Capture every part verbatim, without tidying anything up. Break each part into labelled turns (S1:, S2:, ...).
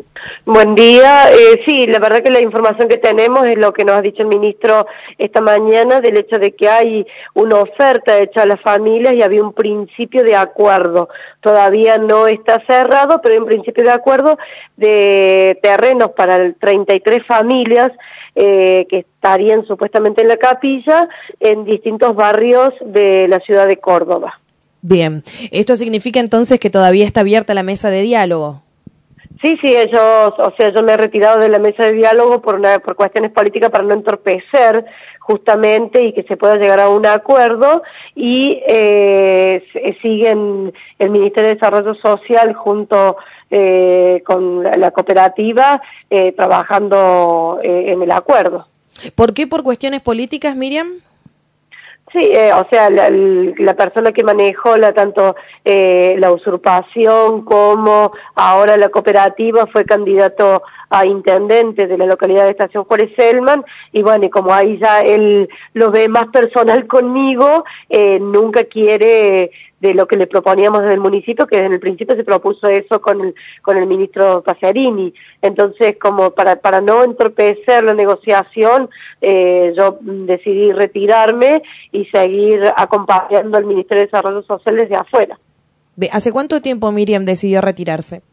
S1: Buen día. Eh, sí, la verdad que la información que tenemos es lo que nos ha dicho el ministro esta mañana, del hecho de que hay una oferta hecha a las familias y había un principio de acuerdo. Todavía no está cerrado, pero hay un principio de acuerdo de terrenos para treinta y tres familias eh, que estarían supuestamente en la capilla en distintos barrios de la ciudad de Córdoba.
S2: Bien, ¿esto significa entonces que todavía está abierta la mesa de diálogo?
S1: Sí, sí, ellos, o sea, yo me he retirado de la mesa de diálogo por una, por cuestiones políticas para no entorpecer justamente y que se pueda llegar a un acuerdo y eh, siguen el Ministerio de Desarrollo Social junto eh, con la, la cooperativa eh, trabajando eh, en el acuerdo.
S2: ¿Por qué por cuestiones políticas, Miriam?
S1: Sí, eh, o sea, la, la persona que manejó la, tanto eh, la usurpación como ahora la cooperativa fue candidato a intendente de la localidad de Estación Juárez Selman, y bueno, y como ahí ya él lo ve más personal conmigo, eh, nunca quiere de lo que le proponíamos desde el municipio, que en el principio se propuso eso con el, con el ministro Pacerini. Entonces, como para, para no entorpecer la negociación, eh, yo decidí retirarme y seguir acompañando al Ministerio de Desarrollo Social desde afuera.
S2: ¿Hace cuánto tiempo Miriam decidió retirarse?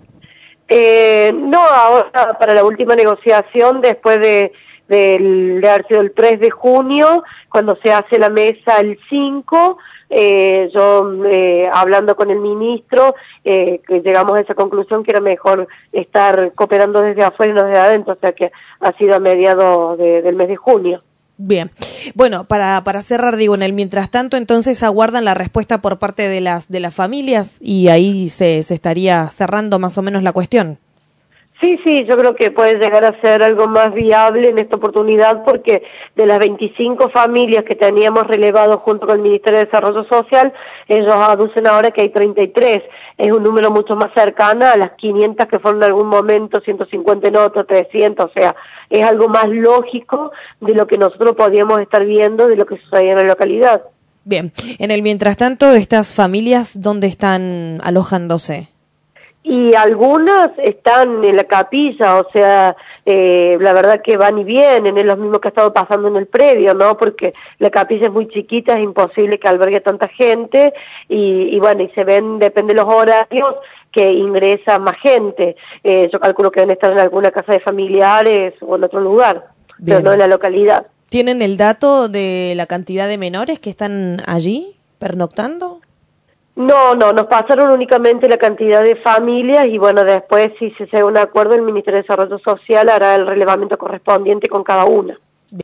S1: Eh, no, ahora para la última negociación, después de, de, de haber sido el tres de junio, cuando se hace la mesa el cinco, eh, yo eh, hablando con el ministro, eh, que llegamos a esa conclusión que era mejor estar cooperando desde afuera y no desde adentro, o sea que ha sido a mediados de, del mes de junio.
S2: Bien, bueno, para, para cerrar, digo, en el mientras tanto, entonces aguardan la respuesta por parte de las de las familias y ahí se, se estaría cerrando más o menos la cuestión.
S1: Sí, sí, yo creo que puede llegar a ser algo más viable en esta oportunidad porque de las veinticinco familias que teníamos relevado junto con el Ministerio de Desarrollo Social, ellos aducen ahora que hay treinta y tres. Es un número mucho más cercano a las quinientas que fueron en algún momento, ciento cincuenta en otro, trescientos, o sea, es algo más lógico de lo que nosotros podíamos estar viendo de lo que sucedía en la localidad.
S2: Bien, en el mientras tanto, estas familias, ¿dónde están alojándose?
S1: Y algunas están en la capilla, o sea, eh, la verdad que van y vienen, es lo mismo que ha estado pasando en el predio, ¿no? Porque la capilla es muy chiquita, es imposible que albergue tanta gente, y, y bueno, y se ven, depende de los horarios, que ingresa más gente. Eh, yo calculo que deben estar en alguna casa de familiares o en otro lugar,
S2: Bien.
S1: pero no en la localidad.
S2: ¿Tienen el dato de la cantidad de menores que están allí pernoctando?
S1: No, no, nos pasaron únicamente la cantidad de familias y bueno, después si se llega a un acuerdo el Ministerio de Desarrollo Social hará el relevamiento correspondiente con cada una.